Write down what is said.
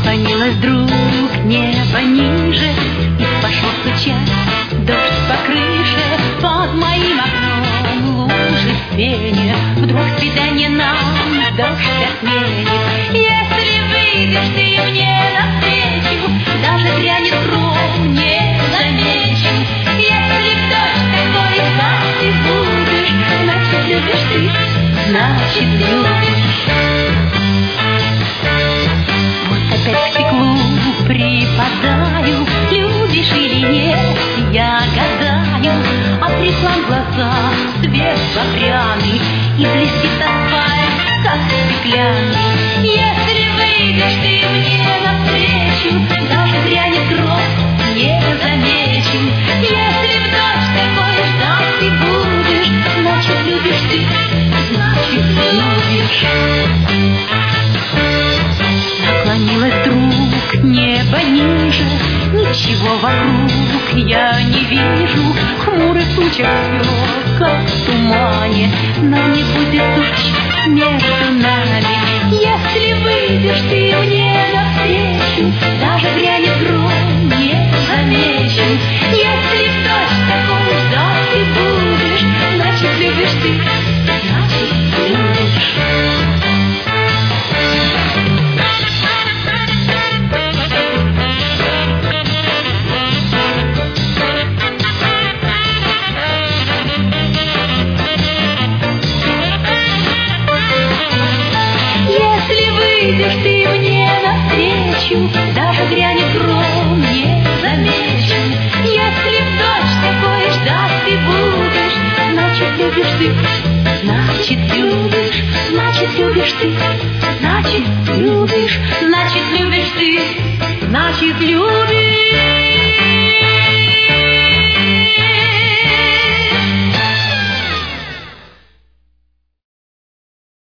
Наклонилась вдруг небо ниже, и пошел стучать дождь по крыше. Под моим окном лужи в пене, вдруг свидание нам дождь отменит. Если выйдешь ты мне навстречу, даже грянет гром, не замечу. Если в дождь такой знать ты будешь, значит любишь ты, значит любишь. Вот опять к стеклу припадаю, любишь или нет, я гадаю. От реклам глаза свет багряный, и блестит асфальт, как стеклянный. Если выйдешь ты мне навстречу, даже грянет гром, не замечу. Если в дождь такой ждать ты будешь, значит любишь ты, значит любишь. Наклонилась вдруг небо ниже, ничего вокруг я не вижу. Хмурых тучах все, как в тумане, нам не будет туч между нами. Если выйдешь ты мне навстречу, даже грянет гром, не замечу. Если в дождь такой ждать ты будешь, значит любишь ты, значит любишь. Выйдешь ты мне навстречу, даже грянет гром, не замечу. Если в дождь такой ждать ты будешь, значит любишь ты, значит любишь, значит любишь ты, значит любишь, значит любишь ты, значит любишь.